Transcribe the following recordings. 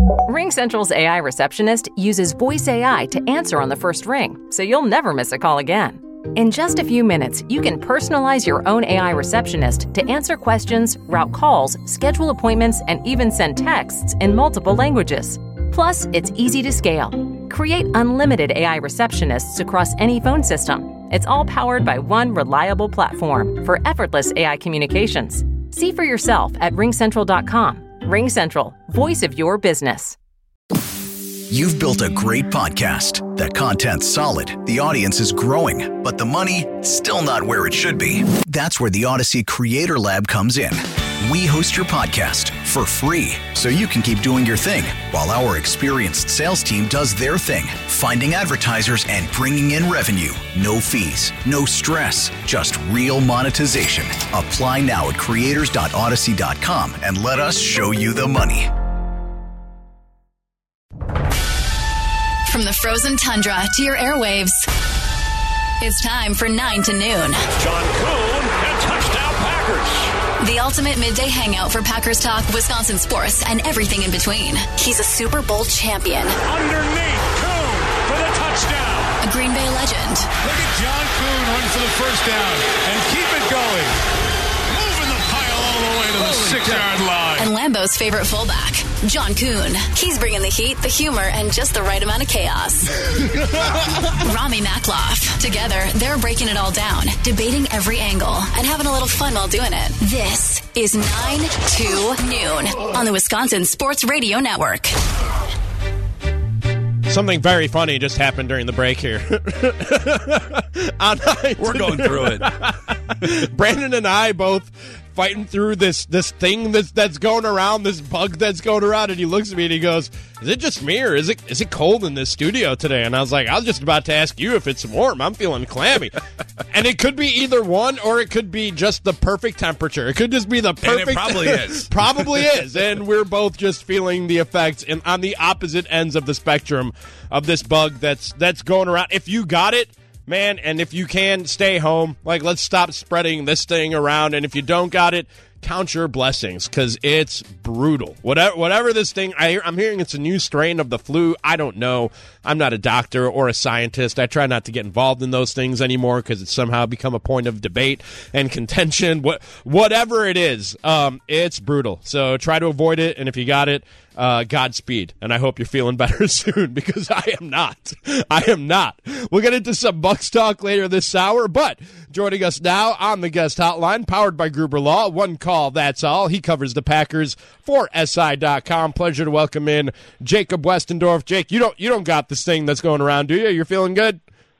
RingCentral's AI receptionist uses voice AI to answer on the first ring, so you'll never miss a call again. In just a few minutes, you can personalize your own AI receptionist to answer questions, route calls, schedule appointments, and even send texts in multiple languages. Plus, it's easy to scale. Create unlimited AI receptionists across any phone system. It's all powered by one reliable platform for effortless AI communications. See for yourself at ringcentral.com. RingCentral, voice of your business. You've built a great podcast. That content's solid, the audience is growing, but the money, still not where it should be. That's where the Odyssey Creator Lab comes in. We host your podcast for free, so you can keep doing your thing, while our experienced sales team does their thing, finding advertisers and bringing in revenue. No fees, no stress, just real monetization. Apply now at creators.odyssey.com and let us show you the money. From the frozen tundra to your airwaves, it's time for 9 to noon. John Kuhn and touchdown Packers. The ultimate midday hangout for Packers talk, Wisconsin sports, and everything in between. He's a Super Bowl champion. Underneath, Kuhn for the touchdown. A Green Bay legend. Look at John Kuhn run for the first down and keep it going. Moving the pile all the way to the 6-yard line. And Lambeau's favorite fullback, John Kuhn. He's bringing the heat, the humor, and just the right amount of chaos. Rami Makloff. Together, they're breaking it all down, debating every angle, and having a little fun while doing it. This is 9 to noon on the Wisconsin Sports Radio Network. Something very funny just happened during the break here. We're going through it. Brandon and I both fighting through this thing that's going around, this bug that's going around, and he looks at me and he goes, "Is it just me, or is it cold in this studio today?" And I was like, "I was just about to ask you if it's warm. I'm feeling clammy." And it could be either one, or it could be just the perfect temperature. It could just be the perfect. And it probably is. Probably is. And we're both just feeling the effects on the opposite ends of the spectrum of this bug that's going around. If you got it, man, and if you can, stay home. Like, let's stop spreading this thing around. And if you don't got it, count your blessings, because it's brutal. Whatever this thing, I'm hearing it's a new strain of the flu. I don't know. I'm not a doctor or a scientist. I try not to get involved in those things anymore because it's somehow become a point of debate and contention. Whatever it is, it's brutal. So try to avoid it. And if you got it, Godspeed. And I hope you're feeling better soon, because I am not. I am not. We'll get into some Bucs talk later this hour, but joining us now on the guest hotline, powered by Gruber Law, one call, that's all. He covers the Packers for SI.com. Pleasure to welcome in Jacob Westendorf. Jake, you don't got this thing that's going around, do you? You're feeling good?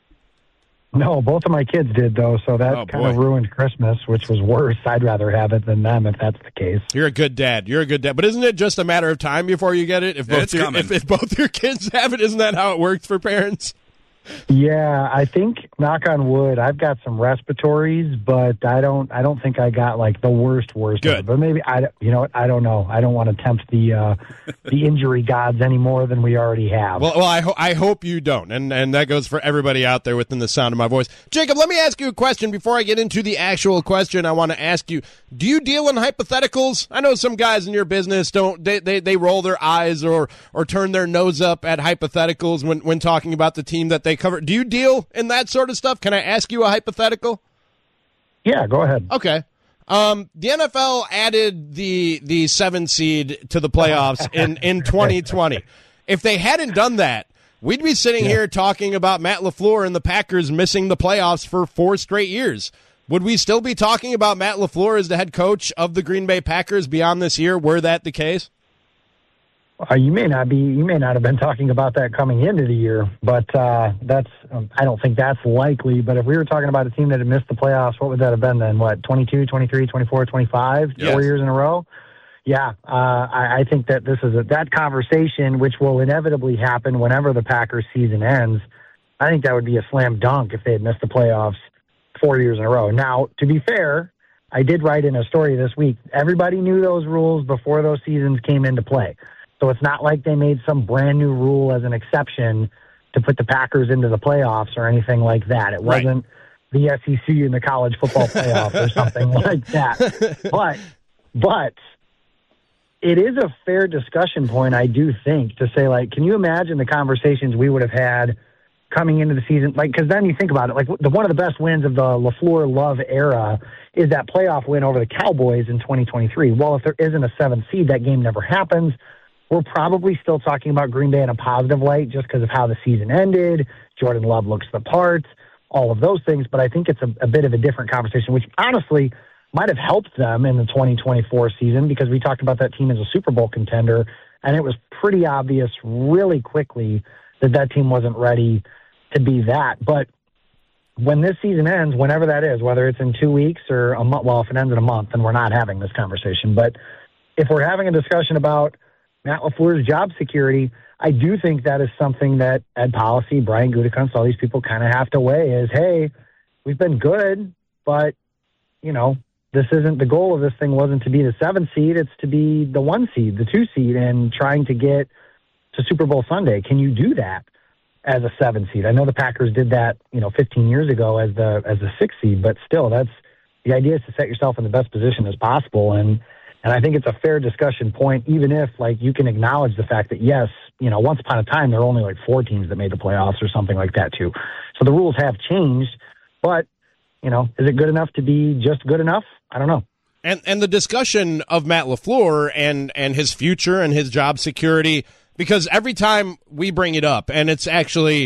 No, both of my kids did, though, so that kind of ruined Christmas, which was worse. I'd rather have it than them if that's the case. You're a good dad. But isn't it just a matter of time before you get it? If both your kids have it, isn't that how it works for parents? Yeah, I think, knock on wood, I've got some respiratories, but I don't think I got like the worst. Good. But maybe I don't know. I don't want to tempt the injury gods any more than we already have. Well, I hope you don't, and that goes for everybody out there within the sound of my voice. Jacob, let me ask you a question before I get into the actual question. I want to ask you: do you deal in hypotheticals? I know some guys in your business don't. They roll their eyes or turn their nose up at hypotheticals when talking about the team that they cover. Do you deal in that sort of stuff? Can I ask you a hypothetical? Yeah, go ahead. Okay. The NFL added the 7 seed to the playoffs in 2020. If they hadn't done that, we'd be sitting here talking about Matt LaFleur and the Packers missing the playoffs for 4 straight years. Would we still be talking about Matt LaFleur as the head coach of the Green Bay Packers beyond this year, were that the case? You may not have been talking about that coming into the year, but that's I don't think that's likely. But if we were talking about a team that had missed the playoffs, what would that have been then? 22, 23, 24, 25, Yes. 4 years in a row? Yeah, I think that this is that conversation, which will inevitably happen whenever the Packers season ends. I think that would be a slam dunk if they had missed the playoffs 4 years in a row. Now, to be fair, I did write in a story this week. Everybody knew those rules before those seasons came into play. So it's not like they made some brand new rule as an exception to put the Packers into the playoffs or anything like that. It wasn't the SEC in the college football playoff or something like that. But it is a fair discussion point, I do think, to say, like, can you imagine the conversations we would have had coming into the season? Like, because then you think about it, like, one of the best wins of the LaFleur Love era is that playoff win over the Cowboys in 2023. Well, if there isn't a 7th seed, that game never happens. We're probably still talking about Green Bay in a positive light just because of how the season ended. Jordan Love looks the part, all of those things. But I think it's a bit of a different conversation, which honestly might have helped them in the 2024 season, because we talked about that team as a Super Bowl contender, and it was pretty obvious really quickly that team wasn't ready to be that. But when this season ends, whenever that is, whether it's in 2 weeks or a month, well, if it ends in a month, then we're not having this conversation. But if we're having a discussion about Matt LaFleur's job security, I do think that is something that Ed Policy, Brian Gutekunst, all these people kind of have to weigh is, hey, we've been good, but, you know, this isn't the goal of this thing wasn't to be the 7th seed. It's to be the 1 seed, the 2 seed, and trying to get to Super Bowl Sunday. Can you do that as a 7 seed? I know the Packers did that, 15 years ago as the 6 seed, but still, that's the idea is to set yourself in the best position as possible. And I think it's a fair discussion point, even if, like, you can acknowledge the fact that, yes, once upon a time, there were only like 4 teams that made the playoffs or something like that too. So the rules have changed, but, is it good enough to be just good enough? I don't know. And the discussion of Matt LaFleur and his future and his job security, because every time we bring it up, and it's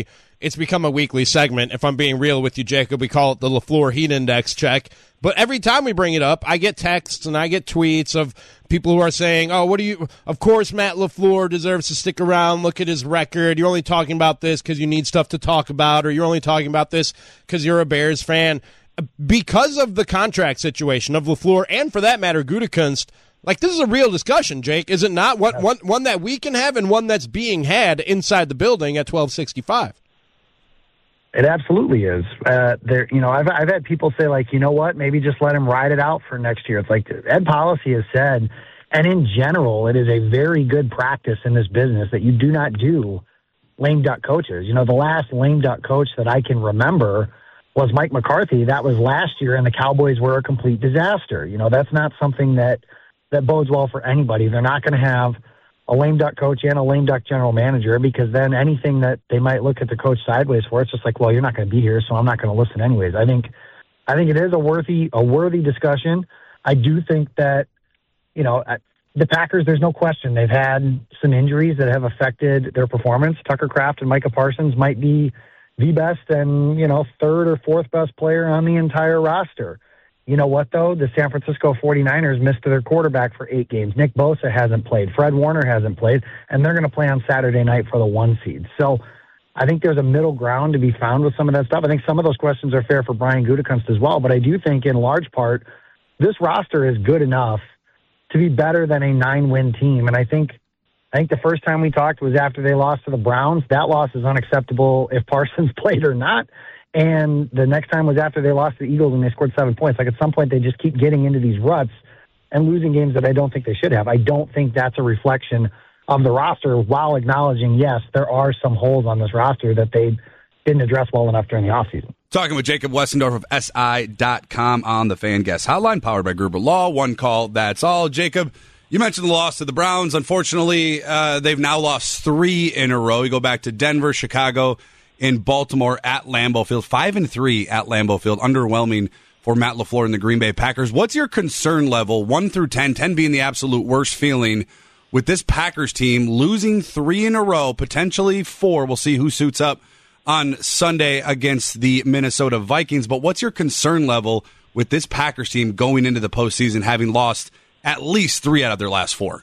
become a weekly segment, if I'm being real with you, Jacob, we call it the LaFleur Heat Index check. But every time we bring it up, I get texts and I get tweets of people who are saying, of course Matt LaFleur deserves to stick around, look at his record, you're only talking about this because you need stuff to talk about, or you're only talking about this because you're a Bears fan. Because of the contract situation of LaFleur, and for that matter, Gutekunst, like, this is a real discussion, Jake, is it not? One that we can have and one that's being had inside the building at 1265. It absolutely is. I've had people say, like, you know what, maybe just let him ride it out for next year. It's like Ed Policy has said, and in general, it is a very good practice in this business that you do not do lame duck coaches. The last lame duck coach that I can remember was Mike McCarthy. That was last year, and the Cowboys were a complete disaster. That's not something that bodes well for anybody. They're not going to have a lame duck coach and a lame duck general manager, because then anything that they might look at the coach sideways for, it's just like, well, you're not going to be here, so I'm not going to listen anyways. I think it is a worthy discussion. I do think that, the Packers, there's no question they've had some injuries that have affected their performance. Tucker Kraft and Micah Parsons might be the best and, 3rd or 4th best player on the entire roster. You know what, though? The San Francisco 49ers missed their quarterback for 8 games. Nick Bosa hasn't played. Fred Warner hasn't played. And they're going to play on Saturday night for the 1 seed. So I think there's a middle ground to be found with some of that stuff. I think some of those questions are fair for Brian Gutekunst as well. But I do think, in large part, this roster is good enough to be better than a 9-win team. And I think the first time we talked was after they lost to the Browns. That loss is unacceptable if Parsons played or not. And the next time was after they lost to the Eagles and they scored 7 points. Like, at some point, they just keep getting into these ruts and losing games that I don't think they should have. I don't think that's a reflection of the roster, while acknowledging, yes, there are some holes on this roster that they didn't address well enough during the offseason. Talking with Jacob Westendorf of SI.com on the Fan Guest Hotline, powered by Gruber Law. One call, that's all. Jacob, you mentioned the loss to the Browns. Unfortunately, they've now lost 3 in a row. You go back to Denver, Chicago, in Baltimore at Lambeau Field. 5-3 at Lambeau Field. Underwhelming for Matt LaFleur and the Green Bay Packers. What's your concern level, 1 through 10, 10 being the absolute worst feeling, with this Packers team losing 3 in a row, potentially 4? We'll see who suits up on Sunday against the Minnesota Vikings. But what's your concern level with this Packers team going into the postseason, having lost at least 3 out of their last 4?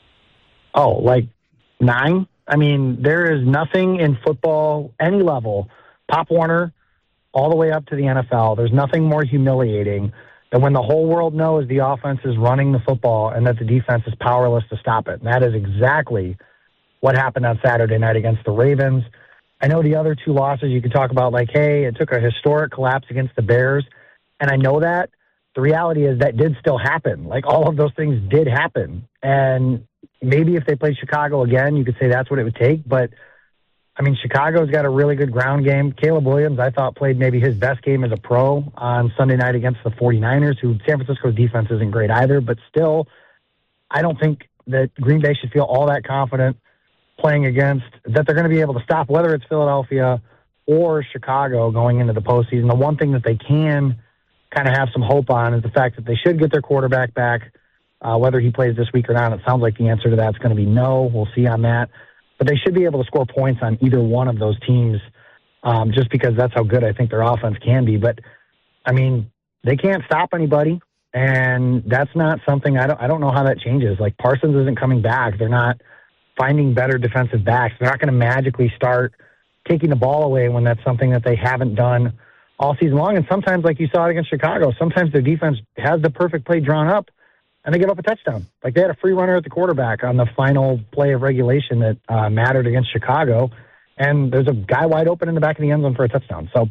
Oh, like 9? I mean, there is nothing in football, any level, Pop Warner, all the way up to the NFL, there's nothing more humiliating than when the whole world knows the offense is running the football and that the defense is powerless to stop it. And that is exactly what happened on Saturday night against the Ravens. I know the other 2 losses you could talk about, like, hey, it took a historic collapse against the Bears, and I know that. The reality is that did still happen. Like, all of those things did happen. And maybe if they played Chicago again, you could say that's what it would take. But, I mean, Chicago's got a really good ground game. Caleb Williams, I thought, played maybe his best game as a pro on Sunday night against the 49ers, who San Francisco's defense isn't great either. But still, I don't think that Green Bay should feel all that confident playing against, that they're going to be able to stop, whether it's Philadelphia or Chicago going into the postseason. The one thing that they can kind of have some hope on is the fact that they should get their quarterback back, whether he plays this week or not. It sounds like the answer to that is going to be no. We'll see on that. But they should be able to score points on either one of those teams, just because that's how good I think their offense can be. But, I mean, they can't stop anybody, and that's not something I don't know how that changes. Like, Parsons isn't coming back. They're not finding better defensive backs. They're not going to magically start taking the ball away when that's something that they haven't done all season long. And sometimes, like you saw it against Chicago, sometimes their defense has the perfect play drawn up, and they give up a touchdown. Like, they had a free runner at the quarterback on the final play of regulation that mattered against Chicago, and there's a guy wide open in the back of the end zone for a touchdown. So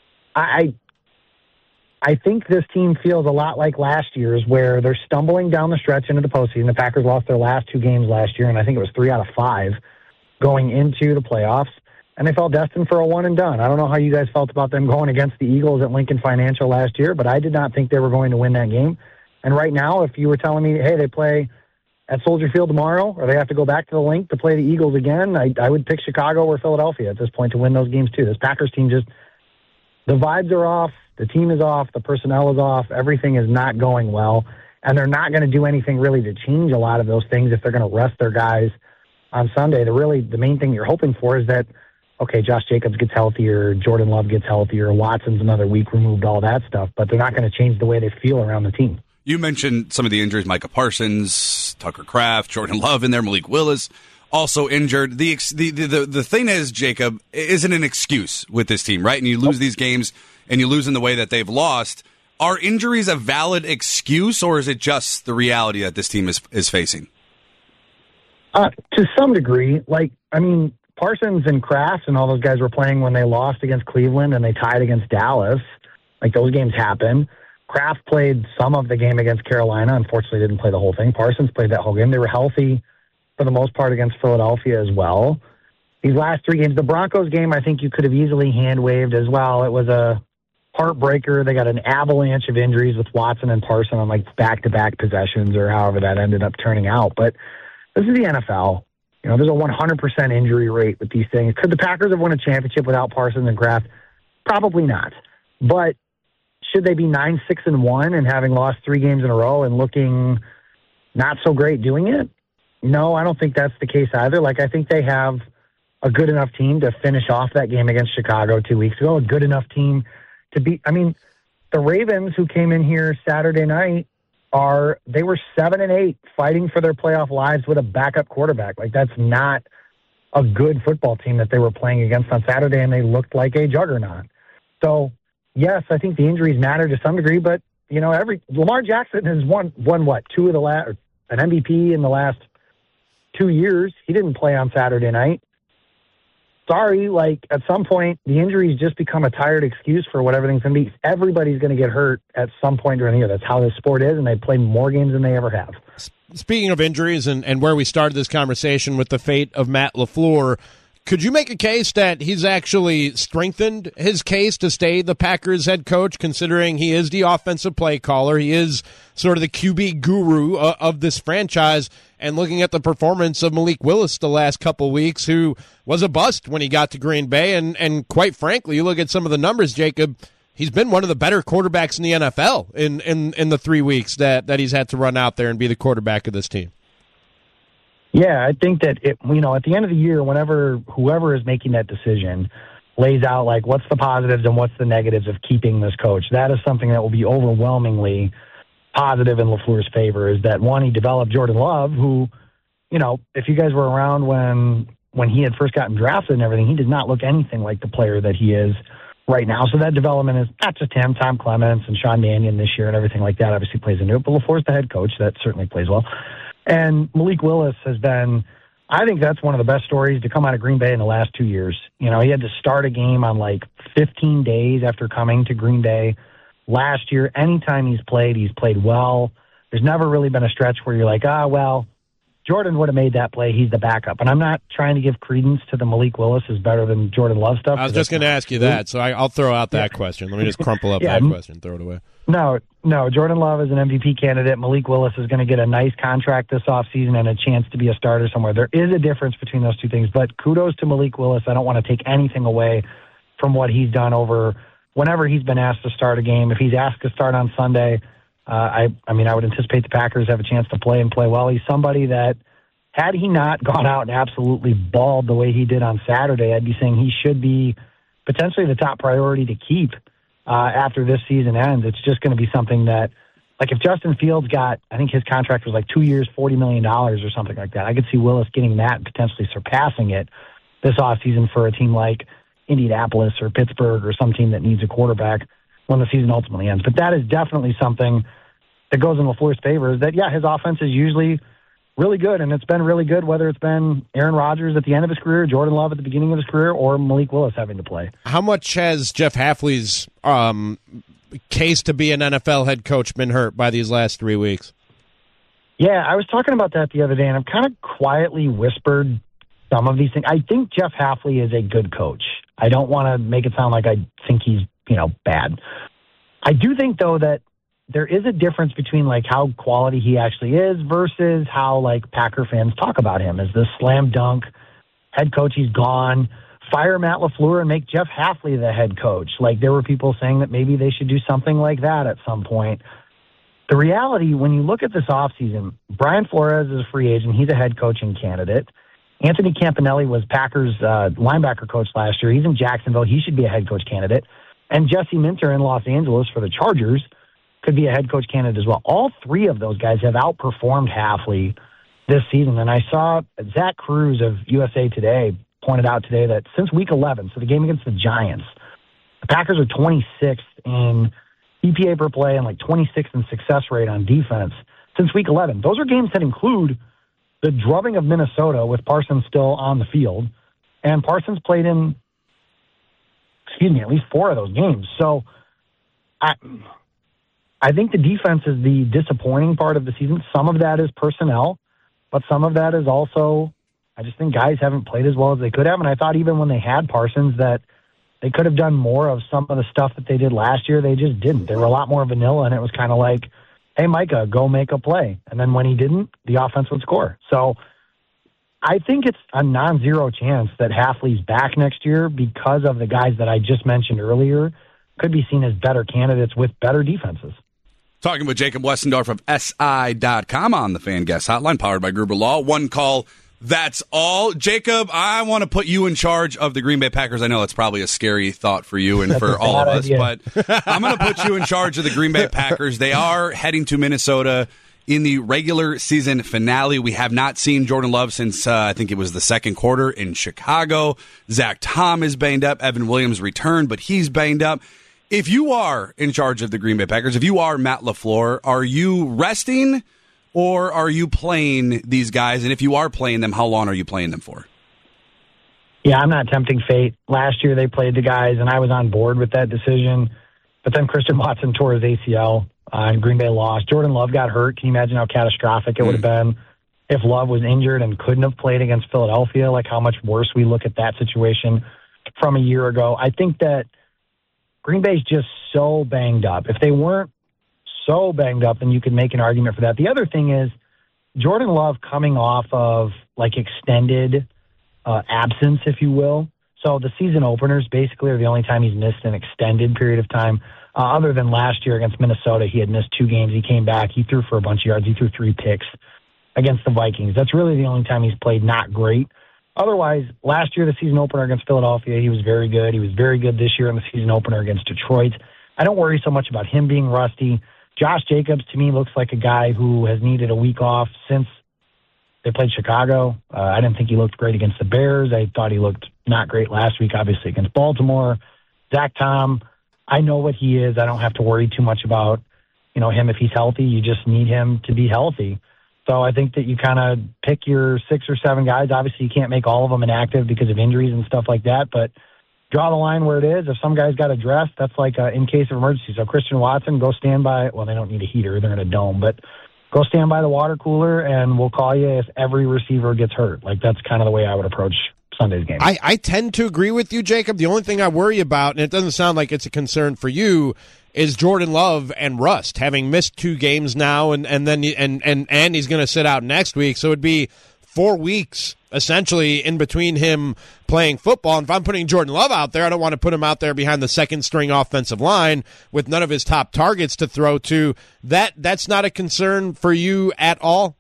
I think this team feels a lot like last year's, where they're stumbling down the stretch into the postseason. The Packers lost their last 2 games last year, and I think it was 3 out of 5 going into the playoffs, and they felt destined for a one and done. I don't know how you guys felt about them going against the Eagles at Lincoln Financial last year, but I did not think they were going to win that game. And right now, if you were telling me, hey, they play at Soldier Field tomorrow, or they have to go back to the Link to play the Eagles again, I would pick Chicago or Philadelphia at this point to win those games too. This Packers team just, the vibes are off, the team is off, the personnel is off, everything is not going well, and they're not going to do anything really to change a lot of those things if they're going to rest their guys on Sunday. The main thing you're hoping for is that, okay, Josh Jacobs gets healthier, Jordan Love gets healthier, Watson's another week removed, all that stuff, but they're not going to change the way they feel around the team. You mentioned some of the injuries, Micah Parsons, Tucker Kraft, Jordan Love in there, Malik Willis also injured. The thing is, Jacob, isn't an excuse with this team, right? And you lose these games and you lose in the way that they've lost. Are injuries a valid excuse, or is it just the reality that this team is facing? To some degree. Like, I mean, Parsons and Kraft and all those guys were playing when they lost against Cleveland and they tied against Dallas. Like, those games happen. Kraft played some of the game against Carolina. Unfortunately, didn't play the whole thing. Parsons played that whole game. They were healthy for the most part against Philadelphia as well. These last 3 games, the Broncos game, I think you could have easily hand-waved as well. It was a heartbreaker. They got an avalanche of injuries with Watson and Parsons on like back-to-back possessions or however that ended up turning out. But this is the NFL. You know, there's a 100% injury rate with these things. Could the Packers have won a championship without Parsons and Kraft? Probably not. But should they be 9-6-1 and having lost 3 games in a row and looking not so great doing it? No, I don't think that's the case either. Like, I think they have a good enough team to finish off that game against Chicago 2 weeks ago, a good enough team to beat. I mean, the Ravens, who came in here Saturday night, they were 7-8 fighting for their playoff lives with a backup quarterback. Like, that's not a good football team that they were playing against on Saturday, and they looked like a juggernaut. So, yes, I think the injuries matter to some degree, but, you know, Lamar Jackson has won what, an MVP in the last 2 years. He didn't play on Saturday night. Sorry, like, at some point, the injuries just become a tired excuse for what everything's going to be. Everybody's going to get hurt at some point during the year. That's how this sport is, and they play more games than they ever have. Speaking of injuries and where we started this conversation with the fate of Matt LaFleur, could you make a case that he's actually strengthened his case to stay the Packers head coach, considering he is the offensive play caller, he is sort of the QB guru of this franchise, and looking at the performance of Malik Willis the last couple weeks, who was a bust when he got to Green Bay, and quite frankly, you look at some of the numbers, Jacob, he's been one of the better quarterbacks in the NFL in the 3 weeks that he's had to run out there and be the quarterback of this team. Yeah, I think that, at the end of the year, whenever whoever is making that decision lays out, like, what's the positives and what's the negatives of keeping this coach, that is something that will be overwhelmingly positive in LaFleur's favor, is that, one, he developed Jordan Love, who, you know, if you guys were around when he had first gotten drafted and everything, he did not look anything like the player that he is right now. So that development is not just him, Tom Clements and Sean Mannion this year and everything like that obviously plays into it, but LaFleur's the head coach. That certainly plays well. And Malik Willis has been, I think that's one of the best stories to come out of Green Bay in the last 2 years. You know, he had to start a game on like 15 days after coming to Green Bay last year. Anytime he's played well. There's never really been a stretch where you're like, well, Jordan would have made that play. He's the backup. And I'm not trying to give credence to the Malik Willis is better than Jordan Love stuff. I was just going to ask you that, so I'll throw out that question. Let me just crumple up that question, throw it away. No, Jordan Love is an MVP candidate. Malik Willis is going to get a nice contract this offseason and a chance to be a starter somewhere. There is a difference between those two things, but kudos to Malik Willis. I don't want to take anything away from what he's done over whenever he's been asked to start a game. If he's asked to start on Sunday, I would anticipate the Packers have a chance to play and play well. He's somebody that, had he not gone out and absolutely balled the way he did on Saturday, I'd be saying he should be potentially the top priority to keep after this season ends. It's just going to be something that, like if Justin Fields got, I think his contract was like 2 years, $40 million or something like that. I could see Willis getting that and potentially surpassing it this offseason for a team like Indianapolis or Pittsburgh or some team that needs a quarterback when the season ultimately ends. But that is definitely something that goes in LaFleur's favor, is that, his offense is usually really good, and it's been really good whether it's been Aaron Rodgers at the end of his career, Jordan Love at the beginning of his career, or Malik Willis having to play. How much has Jeff Hafley's case to be an NFL head coach been hurt by these last 3 weeks? Yeah, I was talking about that the other day, and I've kind of quietly whispered some of these things. I think Jeff Hafley is a good coach. I don't want to make it sound like I think he's, bad. I do think, though, that there is a difference between, like, how quality he actually is versus how, like, Packer fans talk about him as this slam dunk head coach. He's gone. Fire Matt LaFleur and make Jeff Hafley the head coach. Like, there were people saying that maybe they should do something like that at some point. The reality, when you look at this offseason, Brian Flores is a free agent. He's a head coaching candidate. Anthony Campanelli was Packers linebacker coach last year. He's in Jacksonville. He should be a head coach candidate. And Jesse Minter in Los Angeles for the Chargers could be a head coach candidate as well. All three of those guys have outperformed Hafley this season. And I saw Zach Cruz of USA Today pointed out today that since week 11, so the game against the Giants, the Packers are 26th in EPA per play and like 26th in success rate on defense since week 11. Those are games that include the drubbing of Minnesota with Parsons still on the field. And Parsons played in, at least 4 of those games. So I think the defense is the disappointing part of the season. Some of that is personnel, but some of that is also, I just think guys haven't played as well as they could have. And I thought even when they had Parsons that they could have done more of some of the stuff that they did last year. They just didn't. They were a lot more vanilla, and it was kind of like, hey, Micah, go make a play. And then when he didn't, the offense would score. So I think it's a non-zero chance that Hafley's back next year because of the guys that I just mentioned earlier could be seen as better candidates with better defenses. Talking with Jacob Westendorf of SI.com on the Fan Guest Hotline, powered by Gruber Law. One call, that's all. Jacob, I want to put you in charge of the Green Bay Packers. I know that's probably a scary thought for you and for all of us, but I'm going to put you in charge of the Green Bay Packers. They are heading to Minnesota in the regular season finale. We have not seen Jordan Love since I think it was the second quarter in Chicago. Zach Tom is banged up. Evan Williams returned, but he's banged up. If you are in charge of the Green Bay Packers, if you are Matt LaFleur, are you resting or are you playing these guys? And if you are playing them, how long are you playing them for? Yeah, I'm not tempting fate. Last year they played the guys, and I was on board with that decision. But then Christian Watson tore his ACL, and Green Bay lost. Jordan Love got hurt. Can you imagine how catastrophic it would have been if Love was injured and couldn't have played against Philadelphia? Like how much worse we look at that situation from a year ago. I think that Green Bay's just so banged up. If they weren't so banged up, then you could make an argument for that. The other thing is Jordan Love coming off of like extended absence, if you will. So the season openers basically are the only time he's missed an extended period of time. Other than last year against Minnesota, he had missed 2 games. He came back. He threw for a bunch of yards. He threw 3 picks against the Vikings. That's really the only time he's played not great. Otherwise, last year, the season opener against Philadelphia, he was very good. He was very good this year in the season opener against Detroit. I don't worry so much about him being rusty. Josh Jacobs, to me, looks like a guy who has needed a week off since they played Chicago. I didn't think he looked great against the Bears. I thought he looked not great last week, obviously, against Baltimore. Zach Tom, I know what he is. I don't have to worry too much about, him if he's healthy. You just need him to be healthy. So I think that you kind of pick your 6 or 7 guys. Obviously, you can't make all of them inactive because of injuries and stuff like that, but draw the line where it is. If some guys got addressed, that's like in case of emergency. So Christian Watson, go stand by. Well, they don't need a heater. They're in a dome. But go stand by the water cooler, and we'll call you if every receiver gets hurt. Like, that's kind of the way I would approach Sunday's game. I tend to agree with you, Jacob. The only thing I worry about, and it doesn't sound like it's a concern for you, is Jordan Love and rust, having missed 2 games now, and he's going to sit out next week. So it'd be 4 weeks essentially in between him playing football. And if I'm putting Jordan Love out there, I don't want to put him out there behind the second string offensive line with none of his top targets to throw to. That's not a concern for you at all?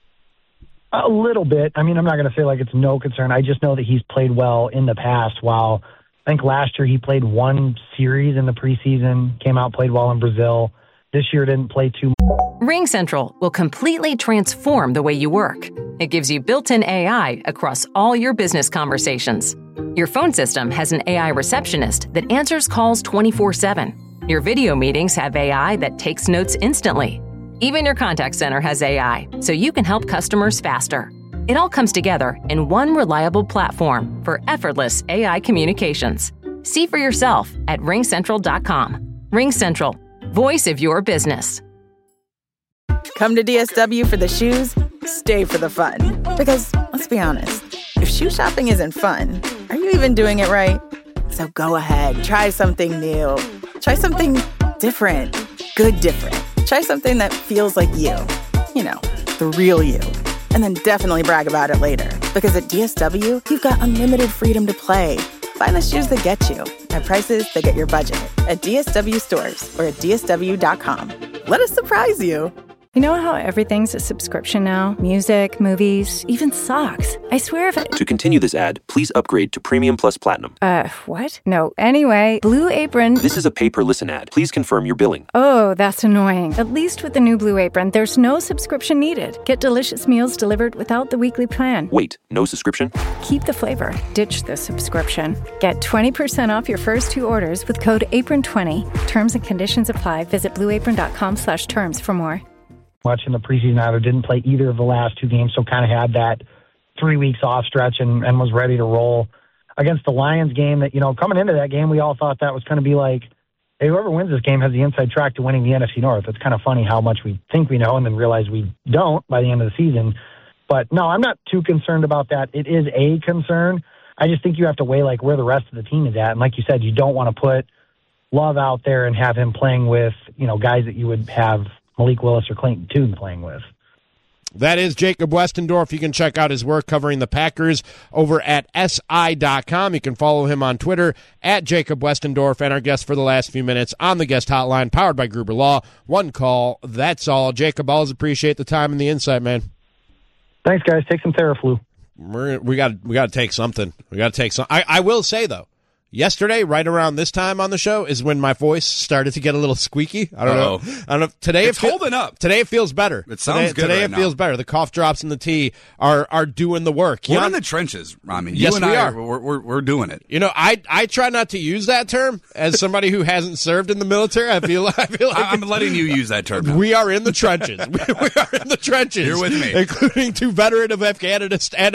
A little bit. I mean, I'm not going to say like it's no concern. I just know that he's played well in the past. While I think last year he played 1 series in the preseason, came out, played well in Brazil. This year didn't play too much. RingCentral will completely transform the way you work. It gives you built-in AI across all your business conversations. Your phone system has an AI receptionist that answers calls 24/7. Your video meetings have AI that takes notes instantly. Even your contact center has AI, so you can help customers faster. It all comes together in one reliable platform for effortless AI communications. See for yourself at ringcentral.com. RingCentral, voice of your business. Come to DSW for the shoes, stay for the fun. Because, let's be honest, if shoe shopping isn't fun, are you even doing it right? So go ahead, try something new. Try something different. Good different. Try something that feels like you. You know, the real you. And then definitely brag about it later. Because at DSW, you've got unlimited freedom to play. Find the shoes that get you at prices that get your budget at DSW stores or at DSW.com. Let us surprise you. You know how everything's a subscription now? Music, movies, even socks. I swear if To continue this ad, please upgrade to Premium Plus Platinum. What? No. Anyway, Blue Apron... This is a pay-per-listen ad. Please confirm your billing. Oh, that's annoying. At least with the new Blue Apron, there's no subscription needed. Get delicious meals delivered without the weekly plan. Wait, no subscription? Keep the flavor. Ditch the subscription. Get 20% off your first 2 orders with code APRON20. Terms and conditions apply. Visit blueapron.com/terms for more. Watching the preseason either didn't play either of the last 2 games, so kind of had that 3 weeks off stretch and was ready to roll against the Lions game. That, you know, coming into that game, we all thought that was going to be like, hey, whoever wins this game has the inside track to winning the NFC North. It's kind of funny how much we think we know and then realize we don't by the end of the season. But no, I'm not too concerned about that. It is a concern. I just think you have to weigh like where the rest of the team is at. And like you said, you don't want to put Love out there and have him playing with, you know, guys that you would have Malik Willis or Clayton Tune playing with. That is Jacob Westendorf. You can check out his work covering the Packers over at SI.com. You can follow him on Twitter at Jacob Westendorf, and our guest for the last few minutes on the guest hotline, powered by Gruber Law. One call, that's all. Jacob, always appreciate the time and the insight, man. Thanks, guys. Take some Theraflu. We got to take something. We got to take some. I will say, though, yesterday, right around this time on the show, is when my voice started to get a little squeaky. I don't know. Today it's holding up. Today it feels better. It sounds good. Today right it feels better. The cough drops and the tea are doing the work. We're in the trenches, Rami. Yes, we are. We're doing it. You know, I try not to use that term as somebody who hasn't served in the military. I feel like I'm letting you use that term now. We are in the trenches. We are in the trenches. You're with me, including 2 veteran of Afghanistan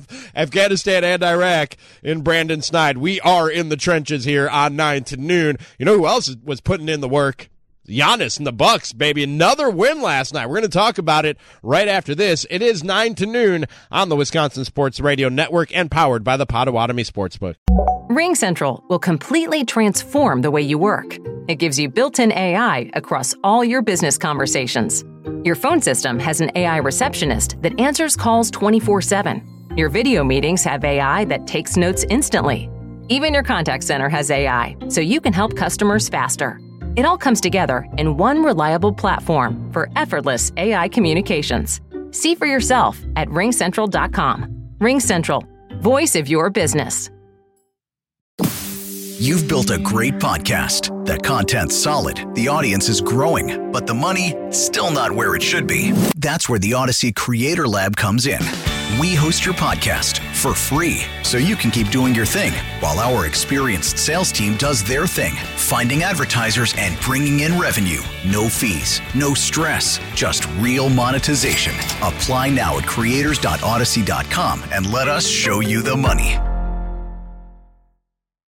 and Iraq in Brandon Snide. We are in the trenches here on 9 to noon. You know who else was putting in the work? Giannis and the Bucks, baby. Another win last night. We're going to talk about it right after this. It is 9 to noon on the Wisconsin Sports Radio Network and powered by the Potawatomi Sportsbook. RingCentral will completely transform the way you work. It gives you built-in AI across all your business conversations. Your phone system has an AI receptionist that answers calls 24/7. Your video meetings have AI that takes notes instantly. Even your contact center has AI, so you can help customers faster. It all comes together in one reliable platform for effortless AI communications. See for yourself at ringcentral.com. RingCentral, voice of your business. You've built a great podcast. That content's solid, the audience is growing, but the money, still not where it should be. That's where the Odyssey Creator Lab comes in. We host your podcast for free, so you can keep doing your thing while our experienced sales team does their thing, finding advertisers and bringing in revenue. No fees, no stress, just real monetization. Apply now at creators.odyssey.com and let us show you the money.